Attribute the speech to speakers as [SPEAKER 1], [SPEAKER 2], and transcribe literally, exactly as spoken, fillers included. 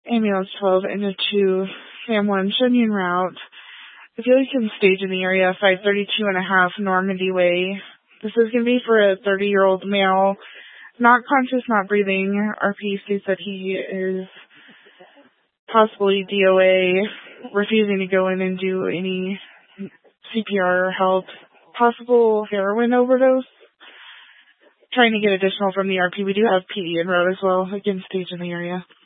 [SPEAKER 1] Ambulance twelve into two, Sam one, Shunyan route. I feel like you can stage in the area, five thirty-two and a half Normandy Way. This is going to be for a thirty-year-old male, not conscious, not breathing. R P states that he is possibly D O A, refusing to go in and do any C P R or help. Possible heroin overdose. Trying to get additional from the R P. We do have P E en route as well, again, stage in the area.